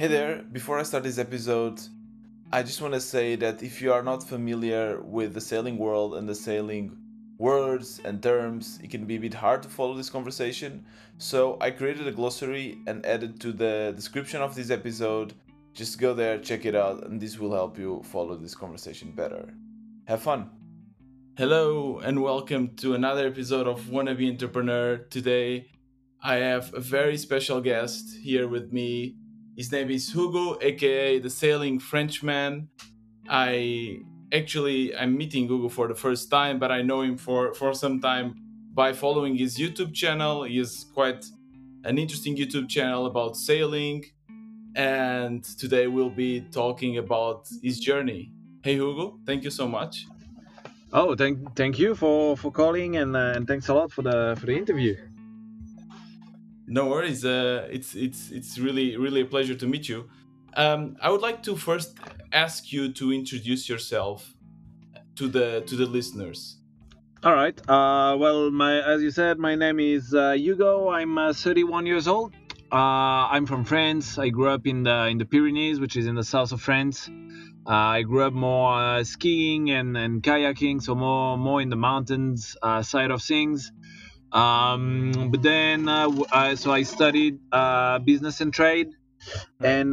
Hey there, before I start this episode, I just want to say that if you are not familiar with the sailing world and the sailing words and terms, it can be a bit hard to follow this conversation. So I created a glossary and added to the description of this episode. Just go there, check it out, and this will help you follow this conversation better. Have fun! Hello, and welcome to another episode of Wannabe Entrepreneur. Today, I have a very special guest here with me. His name is Hugo, aka the Sailing Frenchman. I'm meeting Hugo for the first time, but I know him for some time by following his YouTube channel. He has quite an interesting YouTube channel about sailing, and today we'll be talking about his journey. Hey Hugo, thank you so much. Oh, thank you for calling and thanks a lot for the interview. No worries. It's really a pleasure to meet you. I would like to first ask you to introduce yourself to the listeners. All right. Well, my as you said, my name is Hugo. I'm 31 years old. I'm from France. I grew up in the Pyrenees, which is in the south of France. I grew up more skiing and kayaking, so more in the mountains side of things. But then, so I studied business and trade, Right.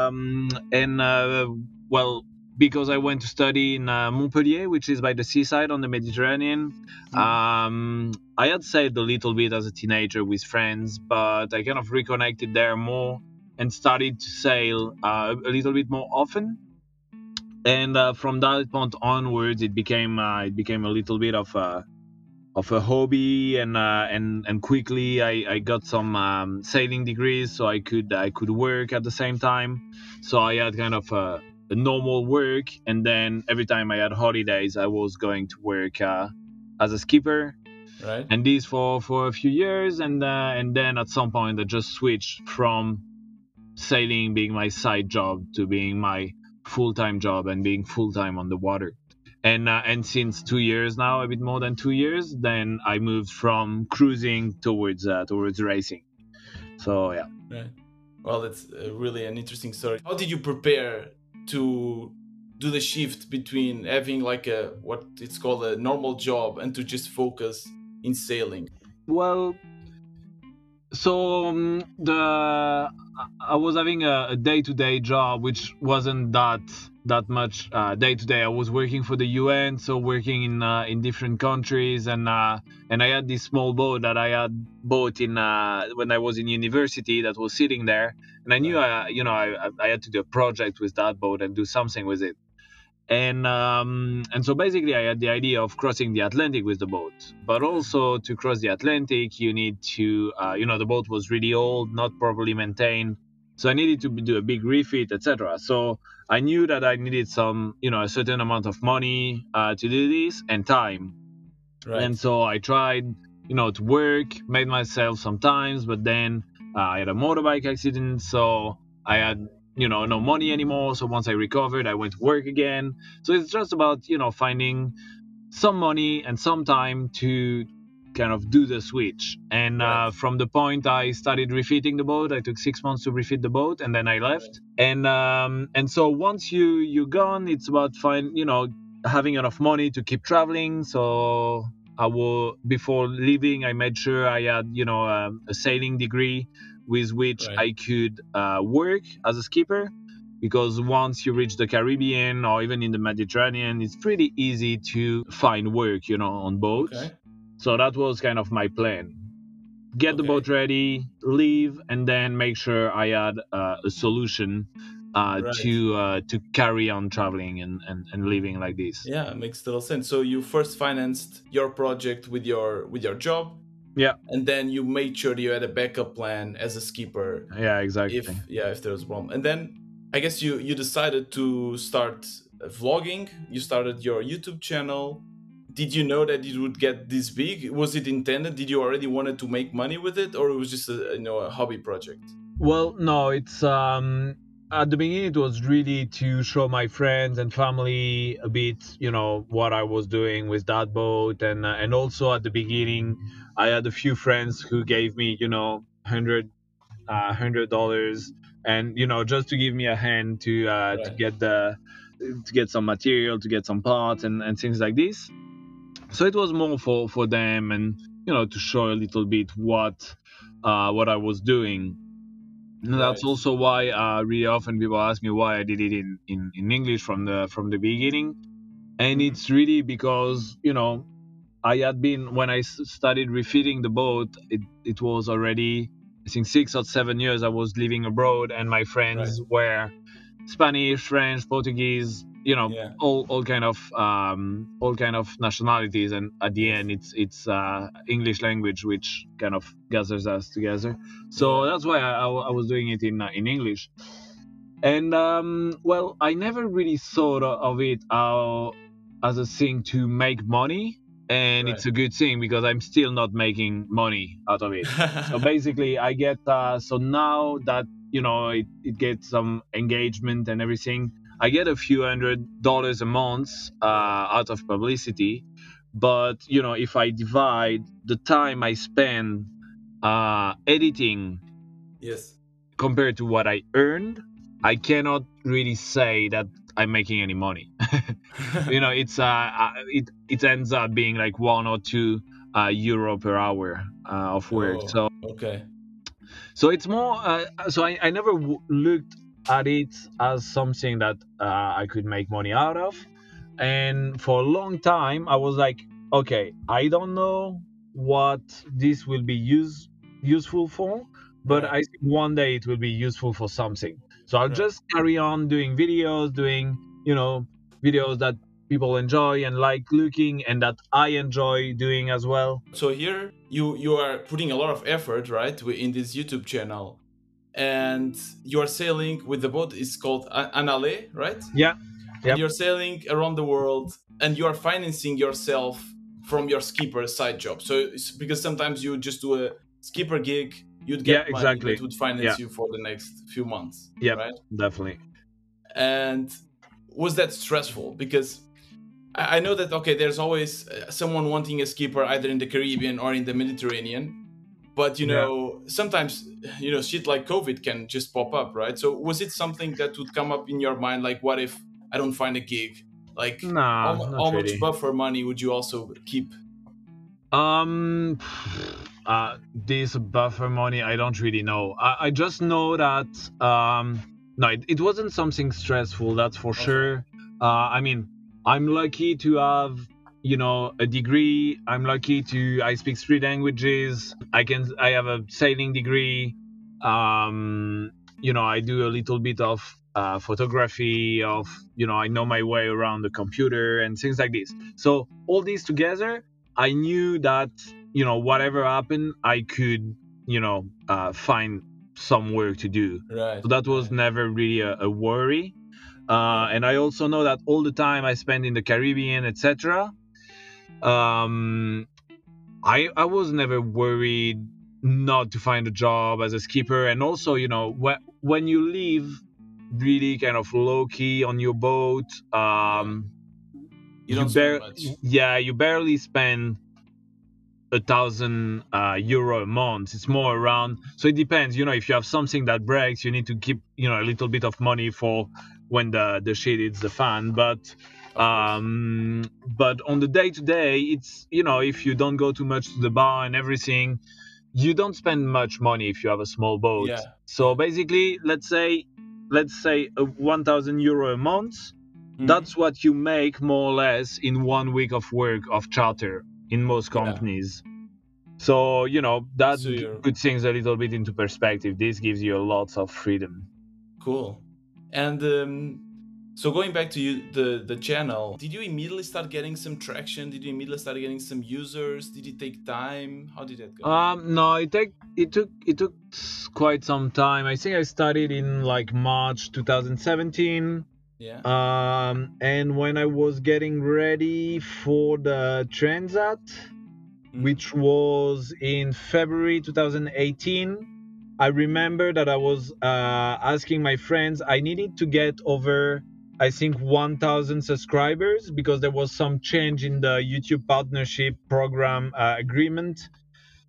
and well, because I went to study in Montpellier, which is by the seaside on the Mediterranean. Mhm. I had sailed a little bit as a teenager with friends, but I kind of reconnected there more and started to sail a little bit more often. And from that point onwards, it became a little bit of a hobby, and quickly I got some sailing degrees, so I could work at the same time. So I had kind of a normal work, and then every time I had holidays I was going to work as a skipper, Right. and this for a few years, and then at some point I just switched from sailing being my side job to being my full-time job and being full-time on the water. And since 2 years now, a bit more than 2 years, then I moved from cruising towards racing. So yeah. Right. Well, it's really an interesting story. How did you prepare to do the shift between having like a what it's called a normal job and to just focus in sailing? Well, so the I was having a day-to-day job, which wasn't that much day-to-day. I was working for the UN, so working in different countries, and I had this small boat that I had bought in when I was in university that was sitting there, and I knew Right. I had to do a project with that boat and do something with it. And so basically I had the idea of crossing the Atlantic with the boat, but also to cross the Atlantic you need to the boat was really old, not properly maintained, so I needed to do a big refit, etc. So I knew that I needed some, a certain amount of money to do this, and time. And Right. so I tried, to work, made myself sometimes, but then I had a motorbike accident, so I had, no money anymore. So once I recovered, I went to work again. So it's just about, finding some money and some time to kind of do the switch. And Right. from the point I started refitting the boat, I took 6 months to refit the boat, and then I Right. left. And so once you're gone, it's about having enough money to keep traveling. So I will, before leaving, I made sure I had a sailing degree with which Right. I could work as a skipper, because once you reach the Caribbean or even in the Mediterranean, it's pretty easy to find work, on boats. Okay. So that was kind of my plan. Get the boat Okay. ready, leave, and then make sure I had a solution Right. to carry on traveling and living like this. Yeah, it makes total sense. So you first financed your project with your job, Yeah, and then you made sure you had a backup plan as a skipper yeah, exactly. if there was a problem. And then I guess you decided to start vlogging. You started your YouTube channel. Did you know that it would get this big? Was it intended? Did you already wanted to make money with it, or it was just a hobby project? Well, no, it's at the beginning it was really to show my friends and family a bit, what I was doing with that boat, and also at the beginning I had a few friends who gave me, 100 $100, and just to give me a hand to Right. get some material, to get some parts and things like this. So it was more for them, and to show a little bit what I was doing. And that's Right. also why really often people ask me why I did it in English from the beginning. And Hmm. it's really because I had been, when I started refitting the boat, it was already, I think, 6 or 7 years I was living abroad, and my Right. friends were Spanish, French, Portuguese, Yeah. all kind of nationalities, and at the Yes. end, it's English language which kind of gathers us together. So Yeah. that's why I was doing it in English. And well, I never really thought of it as a thing to make money, and Right. it's a good thing because I'm still not making money out of it. So basically, I get so now that it gets some engagement and everything, I get a few $100 a month Yeah. out of publicity. But if I divide the time I spend editing Yes. compared to what I earned, I cannot really say that I'm making any money. It ends up being like 1 or 2 euro per hour of work. Oh, So okay. it's more. So I never looked at it as something that I could make money out of. And for a long time, I was like, okay, I don't know what this will be useful for, but Right. I think one day it will be useful for something. So I'll Right. just carry on doing videos, videos that people enjoy and like looking, and that I enjoy doing as well. So here you are putting a lot of effort, right, in this YouTube channel, and you are sailing with the boat. It's called Anale, right? Yeah. And Yep. you're sailing around the world, and you are financing yourself from your skipper side job. So it's because sometimes you just do a skipper gig, you'd Yeah. get money that Exactly. would Yeah. finance you for the next few months, Yep. right? Definitely. And was that stressful? Because I know that, okay, there's always someone wanting a skipper either in the Caribbean or in the Mediterranean, but Yeah. sometimes shit like COVID can just pop up, right? So was it something that would come up in your mind, like, what if I don't find a gig? Like, Nah, not how much really. buffer money would you also keep? Um, this buffer money, I don't really know. I just know that no, it wasn't something stressful. That's for Okay. sure. I mean, I'm lucky to have a degree. I'm lucky to I speak 3 languages. I have a sailing degree. I do a little bit of photography. I know my way around the computer and things like this. So all these together, I knew that whatever happened, I could find some work to do. Right. So that was Right. never really a worry. Yeah. And I also know that all the time I spent in the Caribbean, etc. Um, I was never worried not to find a job as a skipper, and also when you live really kind of low key on your boat, Yeah. You you don't spend bar much. yeah you barely spend 1,000 euro a month. It's more around. So it depends. If you have something that breaks, you need to keep a little bit of money for when the shit hits the fan. Of course. But on the day to day, it's if you don't go too much to the bar and everything, you don't spend much money if you have a small boat. Yeah. So Yeah. basically, let's say 1,000 euro a month. Hmm. That's what you make more or less in 1 week of work of charter in most Yeah. companies. So, that So you're puts things a little bit into perspective. This gives you lots of freedom. cool. And so going back to you, the channel, did you immediately start getting some traction? Did you immediately start getting some users? Did it take time? How did that go? No, it took quite some time. I think I started in like March 2017. Yeah. And when I was getting ready for the Transat, Hmm. which was in February 2018, I remember that I was asking my friends. I needed to get over, I think, 1,000 subscribers because there was some change in the YouTube partnership program agreement.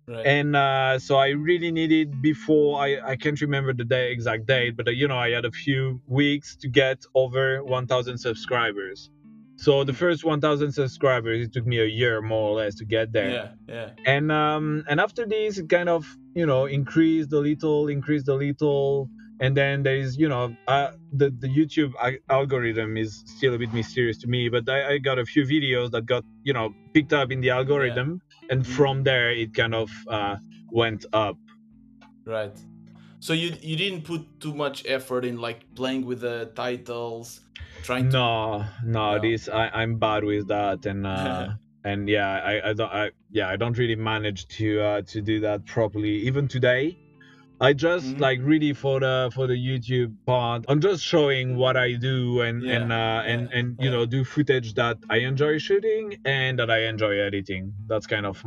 Right. And so I really needed before I can't remember the exact date, but I had a few weeks to get over 1,000 subscribers. So the Mm. first 1,000 subscribers, it took me a year more or less to get there. Yeah. Yeah. And after this, it kind of increased a little, and then there is the YouTube algorithm is still a bit mysterious to me, but I got a few videos that got picked up in the Yeah. algorithm, and Mm. from there it kind of went up. Right. So you didn't put too much effort in like playing with the titles, trying to. No, No. this I'm bad with that, and yeah, I don't really manage to do that properly even today. I just Mhm. like really for the YouTube part. I'm just showing what I do, Yeah. and Yeah. do footage that I enjoy shooting and that I enjoy editing. That's kind of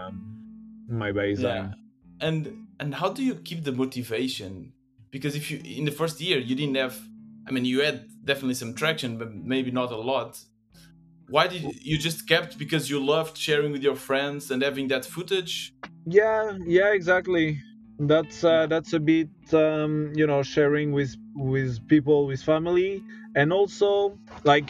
my Yeah. baseline. And how do you keep the motivation? Because if you in the first year you didn't have, I mean, you had definitely some traction, but maybe not a lot. Why did you just kept because you loved sharing with your friends and having that footage? Yeah, exactly. Yeah. That's a bit sharing with people, with family, and also like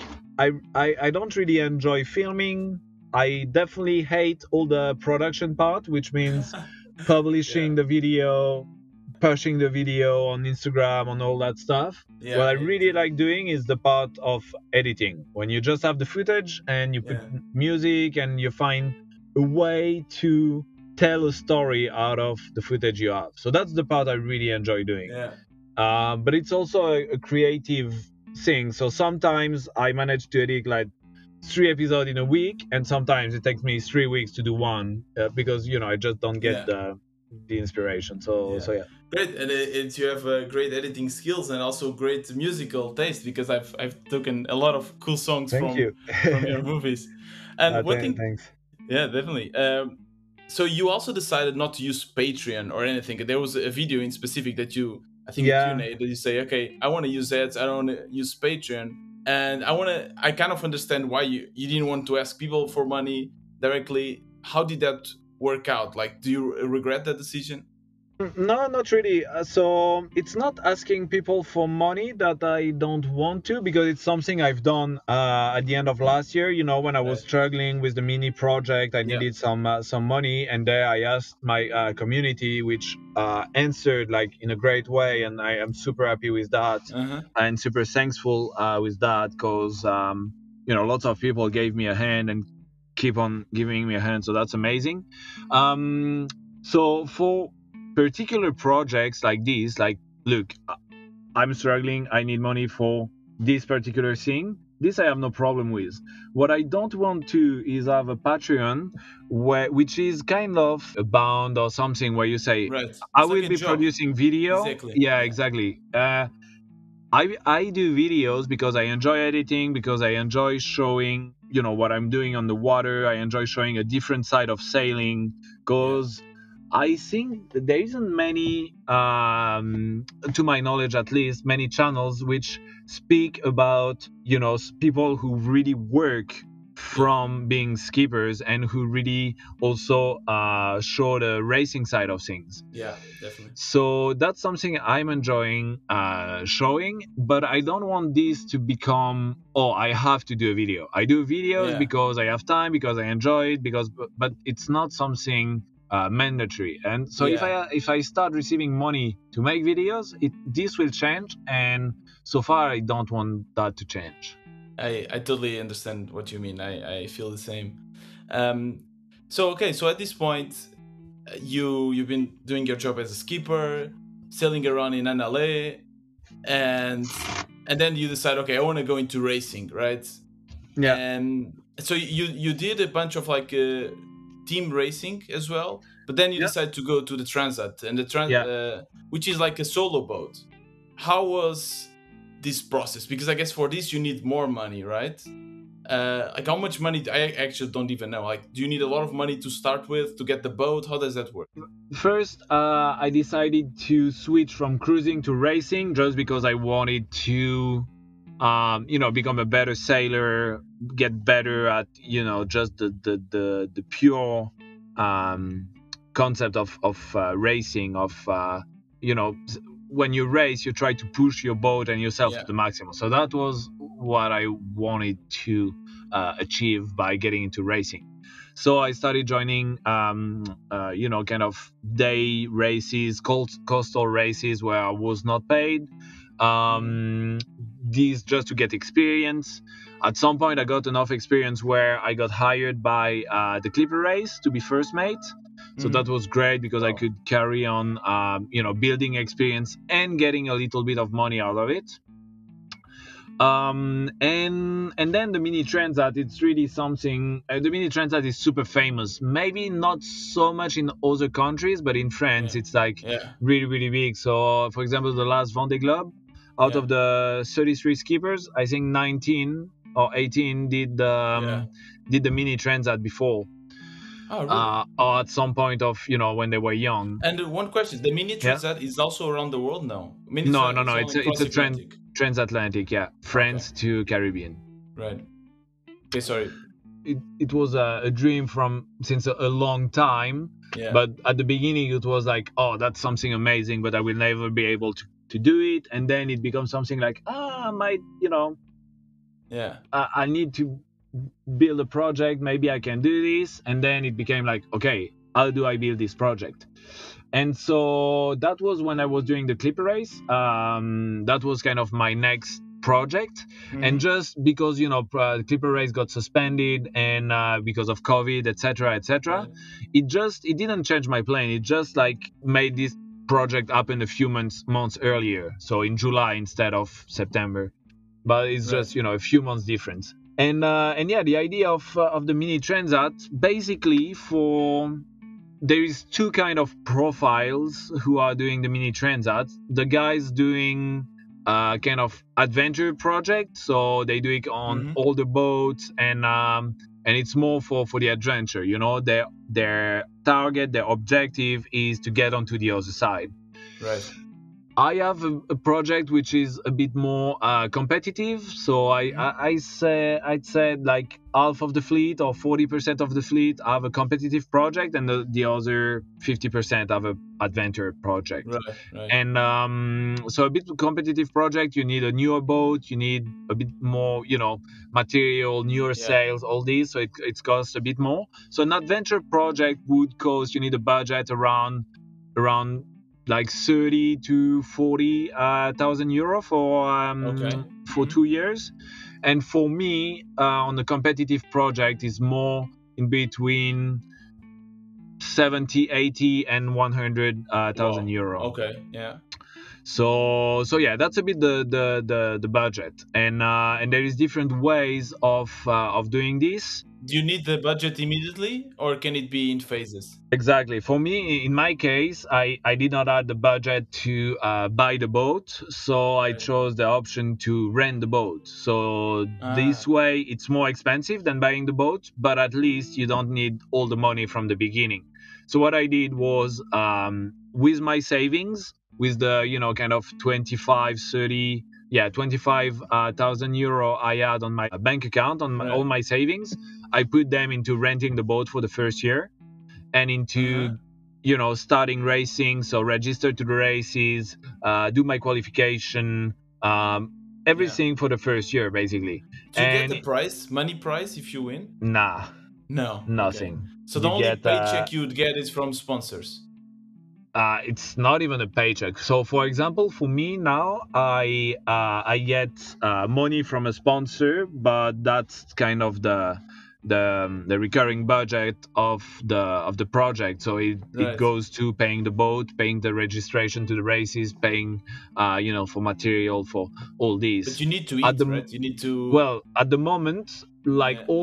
I don't really enjoy filming. I definitely hate all the production part, which means Yeah. publishing the video, pushing the video on Instagram, on all that stuff. What Yeah. I really Editing. like doing is the part of editing, when you just have the footage and you put Yeah. music and you find a way to tell a story out of the footage you have. So that's the part I really enjoy doing. Yeah. But it's also a creative thing. So sometimes I manage to edit like 3 episodes in a week, and sometimes it takes me 3 weeks to do one, because I just don't get Yeah. the inspiration. So Yeah. so yeah. Great, and you have great editing skills and also great musical taste because I've taken a lot of cool songs Thank you. from your movies. And one thing, Thanks. yeah, definitely. So you also decided not to use Patreon or anything. There was a video in specific that I think a Yeah. Q&A that you say, okay, I want to use ads, I don't want to use Patreon, and I kind of understand why you didn't want to ask people for money directly. How did that work out? Like, do you regret that decision? No, not really. So it's not asking people for money that I don't want to, because it's something I've done at the end of last year. When I was Right. struggling with the mini project, I Yeah. needed some money, and there I asked my community, which answered like in a great way, and I am super happy with that, Uh-huh. and super thankful with that, because lots of people gave me a hand and keep on giving me a hand, so that's amazing. So for particular projects like this, like, look, I'm struggling, I need money for this particular thing, this I have no problem with. What I don't want to is have a Patreon which is kind of a bound or something, where you say, Right. I It's like will a be job. producing video. Exactly. Yeah, Yeah. exactly. I do videos because I enjoy editing, because I enjoy showing, what I'm doing on the water. I enjoy showing a different side of sailing, Yeah. because I think that there isn't many, to my knowledge at least, many channels which speak about, people who really work Yeah. from being skippers, and who really also show the racing side of things. Yeah. Definitely. So that's something I'm enjoying showing, but I don't want this to become, oh, I have to do a video. I do videos Yeah. because I have time, because I enjoy it, but it's not something mandatory. And so if Yeah. I start receiving money to make videos, this will change. And so far, I don't want that to change. I totally understand what you mean. I feel the same. Um. So okay. So at this point, you've been doing your job as a skipper, sailing around in NLA, and then you decide, okay, I want to go into racing, right? Yeah. And so you did a bunch of like team racing as well, but then you Yeah. decide to go to the Transat and Yeah. which is like a solo boat. How was this process? Because I guess for this you need more money, right? Like how much money? I actually don't even know. Like, do you need a lot of money to start with to get the boat? How does that work? First, I decided to switch from cruising to racing, just because I wanted to, become a better sailor, get better at, just the pure, um, concept of racing, of when you race, you try to push your boat and yourself to Yeah. the maximum. So that was what I wanted to achieve by getting into racing. So I started joining, kind of day races, coastal races where I was not paid. These just to get experience. At some point, I got enough experience where I got hired by the Clipper race to be first mate. So that was great because I Wow. could carry on, building experience and getting a little bit of money out of it. And then the mini transat, it's really something. The mini transat is super famous. Maybe not so much in other countries, but in France, Yeah. it's like Yeah. really, really big. So, for example, the last Vendée Globe, out Yeah. of the 33 skippers, I think 19 or 18 Yeah. did the mini transat before, Oh, really? or Okay. at some point of when they were young. And one question: the mini Yeah. transat is also around the world now. Mini No, transat no, is no. only It's cross a Atlantic. transatlantic. Yeah, Okay. France to Caribbean. Right. Okay. Sorry. It was a dream from since a long time, Yeah. but at the beginning it was like, oh, that's something amazing, but I will never be able to do it. And then it becomes something like, I might, Yeah. I need to build a project, maybe I can do this. And then it became like, okay, how do I build this project? And so that was when I was doing the Clipper race. That was kind of my next project. And just because the Clipper race got suspended and because of COVID, etc., etc., Right. it didn't change my plan. It just like made this project happen a few months earlier, so in July instead of September. But it's Right. just a few months difference. And yeah, the idea of the mini transat, basically, for there is two kind of profiles who are doing the mini transat. The guys doing kind of adventure project, so they do it on Mm-hmm. older boats, and it's more for the adventure. Their target, their objective is to get onto the other side. Right. I have a project which is a bit more competitive. So Mm-hmm. I'd say like half of the fleet or 40% of the fleet have a competitive project, and the other 50% have a adventure project. Right. Right. And so a bit competitive project, you need a newer boat, you need a bit more, material, newer Yeah. sails, all these. So it costs a bit more. So an adventure project would cost, you need a budget around like 30 to 40 thousand euro Okay. for Mm-hmm. 2 years. And for me, on the competitive project is more in between 70, 80, and 100 thousand Wow. euro. Okay. Yeah. So yeah, that's a bit the budget. And there is different ways of doing this. Do you need the budget immediately, or can it be in phases? Exactly. For me, in my case, I did not have the budget to buy the boat, so I Right. chose the option to rent the boat. So Ah. this way, it's more expensive than buying the boat, but at least you don't need all the money from the beginning. So what I did was, with my savings, with the kind of 25, 30, yeah, 25,000 euro I had on my bank account, on all Right. my savings, I put them into renting the boat for the first year and Uh huh. into starting racing, so register to the races, do my qualification, Yeah. everything for the first year basically. Do you get And a prize, money prize, if you win? nah, No. Okay. nothing. So the You only get paycheck you'd get is from sponsors. it's not even a paycheck. So for example, for me now, I get money from a sponsor, but that's kind of the recurring budget of the project. So it Right. goes to paying the boat, paying the registration to the races, paying for material, for all But these. you need to At eat, the right? You need to. Well, at the moment, like Yeah.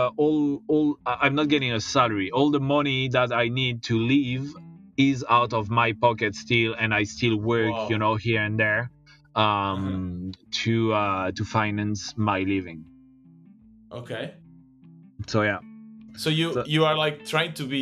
I'm not getting a salary. All the money that I need to live is out of my pocket still, and I still work, Wow. here and there, Uh huh. to finance my living. Okay. So yeah. So you So, you are like trying to be,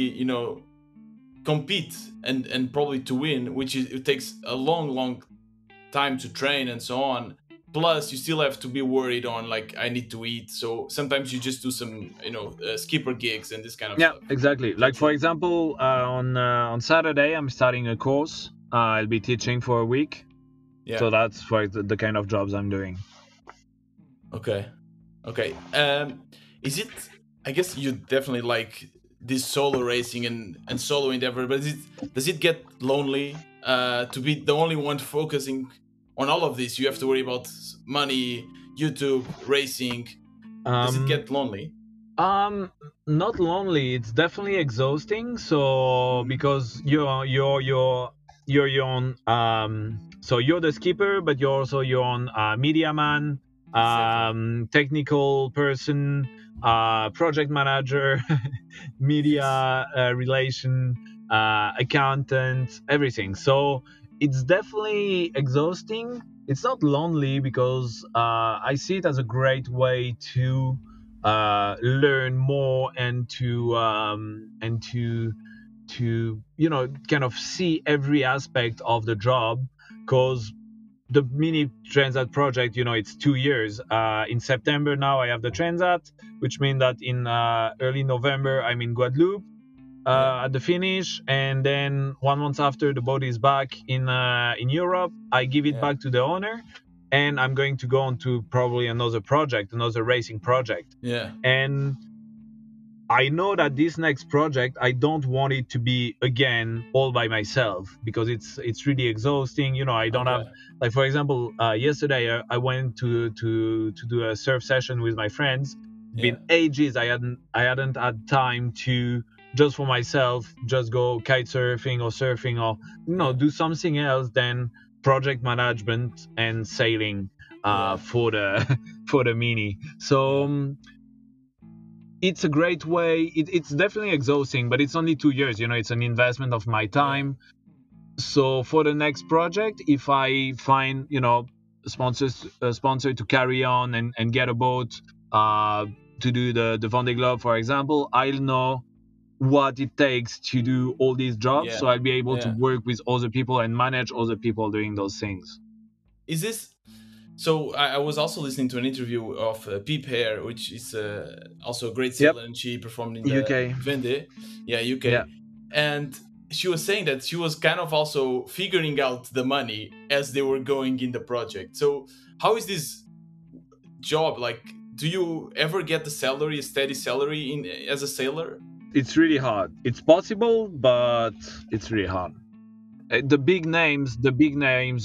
compete and probably to win, which is it takes a long time to train and so on. plus you still have to be worried on like I need to eat. So sometimes you just do some skipper gigs and this kind of Yeah, stuff. exactly. Is that Like for true? example, on Saturday I'm starting a course. I'll be teaching for a week, Yeah. so that's for the kind of jobs I'm doing. Okay. Okay. Is it? I guess you definitely like this solo racing and solo endeavor, but does it get lonely to be the only one focusing on all of this? You have to worry about money, YouTube, racing. Does it Um, get lonely? Um, Not lonely. It's definitely exhausting. So Mhm. because you're your own. So you're the skipper, but you're also your own media man, Exactly. technical person, project manager, media Yes. relation, accountant, everything. So it's definitely exhausting. It's not lonely because I see it as a great way to learn more and to kind of see every aspect of the job because the mini transat project, it's 2 years. In September now I have the transat, which means that in early November I'm in Guadeloupe Yeah. at the finish, and then 1 month after the boat is back in Europe, I give it Yeah. back to the owner, and I'm going to go on to probably another project, another racing project. Yeah. And I know that this next project, I don't want it to be again all by myself because it's really exhausting. I don't Okay. have, like for example, yesterday I went to do a surf session with my friends. It's Yeah. been ages. I hadn't had time to just for myself just go kite surfing or surfing or Yeah. do something else than project management and sailing Yeah. for the for the mini. So. Yeah. It's a great way. It's definitely exhausting, but it's only 2 years. It's an investment of my Yeah. time. So for the next project, if I find sponsors a sponsor to carry on and get a boat uh, to do the Vendée Globe, for example, I'll know what it takes to do all these jobs. Yeah. So I'll be able to Yeah. work with other people and manage other people doing those things. Is this so? I was also listening to an interview of Peep Hare, which is also a great Yep. sailor, and she performed in the UK. Vendée, yeah, Yeah. UK, and she was saying that she was kind of also figuring out the money as they were going in the project. So how is this job like? Do you ever get the salary, a steady salary in as a sailor? It's really hard. It's possible, but it's really hard. The big names,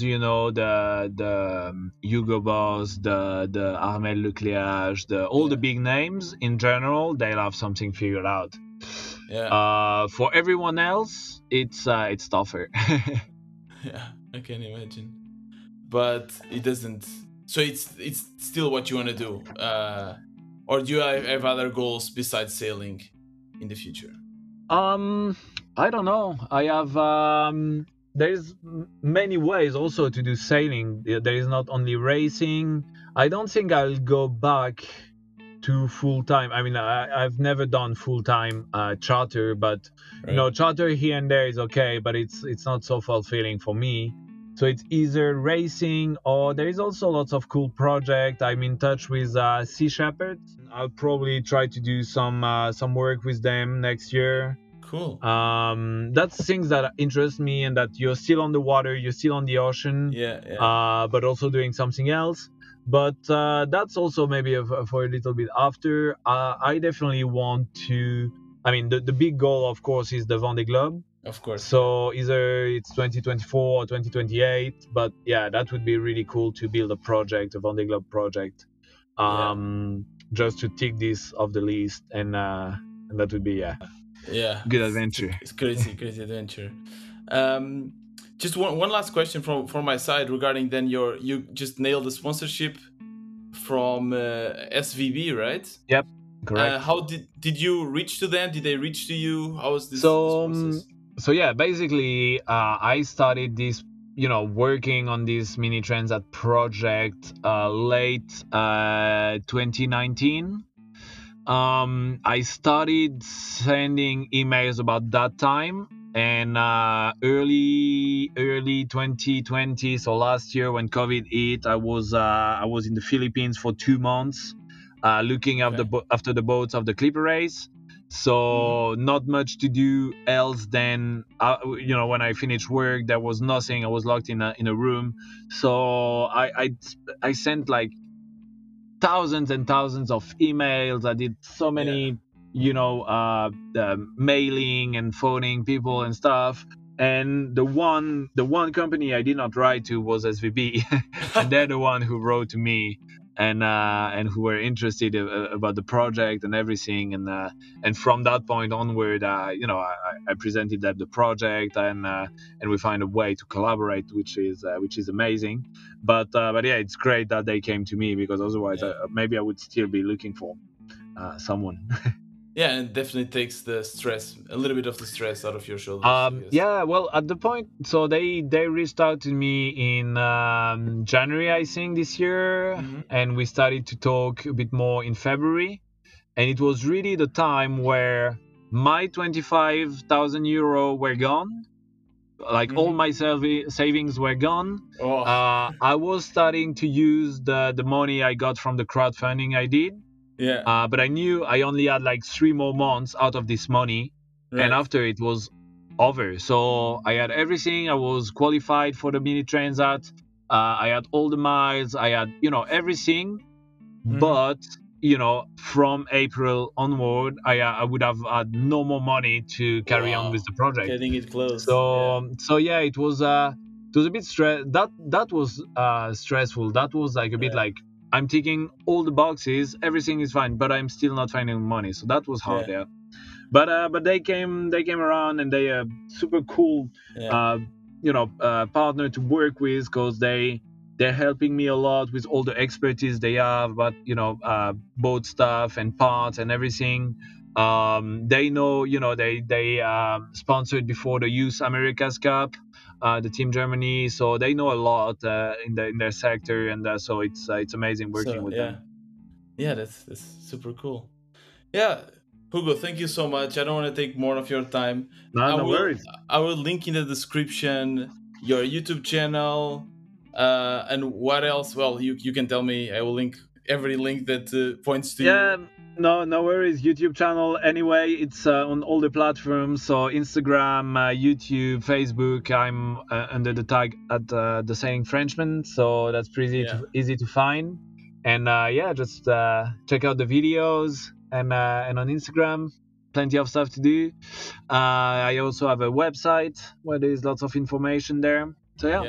the Hugo Boss, the Armel Lecléage, all the Yeah. big names in general, they'll have something figured out. Yeah. For everyone else, it's tougher. Yeah, I can imagine. But it doesn't. So it's still what you want to do, or do you have other goals besides sailing in the future? um, I don't know. I have there's many ways also to do sailing. There is not only racing. I don't think I'll go back to full time. I mean, I've never done full time charter, but Right. charter here and there is okay, but it's not so fulfilling for me. So it's either racing or there is also lots of cool project. I'm in touch with Sea Shepherd. I'll probably try to do some work with them next year. Cool. That's things that interest me and that you're still on the water, you're still on the ocean, Yeah. Yeah. but also doing something else. But that's also maybe for a little bit after. I definitely want to. I mean, the big goal, of course, is the Vendée Globe. Of course. Yeah. So either it's 2024 or 2028. But yeah, that would be really cool to build a project, a Vendée Globe project, Yeah. just to tick this off the list, and that would be Yeah. good adventure. It's crazy, crazy adventure. Um, just one last question from my side regarding then you just nailed the sponsorship from SVB, right? Yep, correct. How did you reach to them? Did they reach to you? How was this So, process? so yeah, basically, I started this, working on this mini transat project late 2019. I started sending emails about that time, and early early 2020. So last year when COVID hit, I was in the Philippines for 2 months, looking Okay. after the boats of the Clipper race. So not much to do else than when I finished work, there was nothing. I was locked in a room. So I sent like thousands and thousands of emails. I did so Yeah. many, mailing and phoning people and stuff. And the one company I did not write to was SVB, and they're the one who wrote to me and who were interested about the project and everything. And from that point onward, I presented them the project, and we find a way to collaborate, which is amazing. But yeah, it's great that they came to me, because otherwise Yeah. maybe I would still be looking for someone. Yeah, and it definitely takes the stress, a little bit of the stress out of your shoulders, I guess. Yeah, well, at the point, so they reached out to me in January, I think, this year, Hmm. and we started to talk a bit more in February. And it was really the time where my 25,000 euro were gone, like all Hmm. my savings were gone. Oh, I was starting to use the money I got from the crowdfunding I did. yeah, But I knew I only had like 3 more months out of this money, and right. after it was over. So I had everything. I was qualified for the mini transat. I had all the miles. I had, everything. Hmm. But from April onward, I would have had no more money to carry on with Wow. the project. Getting it close. Yeah. So yeah, it was a bit that was stressful. That was like a bit Yeah. like, I'm ticking all the boxes, everything is fine, but I'm still not finding money. So that was hard, Yeah. yeah. But they came around, and they are super cool, Yeah. uh, partner to work with, because they're helping me a lot with all the expertise they have about boat stuff and parts and everything. They know, they sponsored before the Youth Americas Cup, the Team Germany, so they know a lot in their sector, and so it's amazing working So with yeah. them. Yeah, that's super cool. Yeah, Hugo, thank you so much. I don't want to take more of your time. No, I no will worries. I will link in the description your YouTube channel, and what else? Well, you can tell me. I will link every link that points to you. Yeah, no worries. YouTube channel anyway. It's on all the platforms. So Instagram, YouTube, Facebook. I'm under the tag at the Sailing Frenchman. So that's pretty Yeah, easy to find. And yeah, just check out the videos, and on Instagram, plenty of stuff to do. I also have a website where there's lots of information there. So yeah. yeah,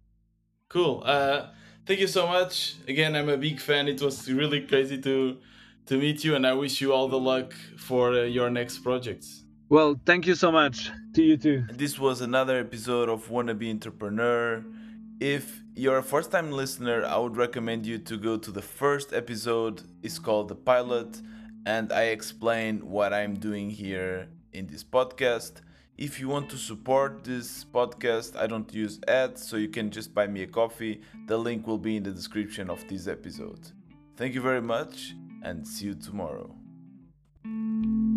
cool. Thank you so much. Again, I'm a big fan. It was really crazy to meet you, and I wish you all the luck for your next projects. Well, thank you so much. To you too. This was another episode of Wannabe Entrepreneur. If you're a first time listener, I would recommend you to go to the first episode. It's called The Pilot, and I explain what I'm doing here in this podcast. If you want to support this podcast, I don't use ads, so you can just buy me a coffee. The link will be in the description of this episode. Thank you very much, and see you tomorrow.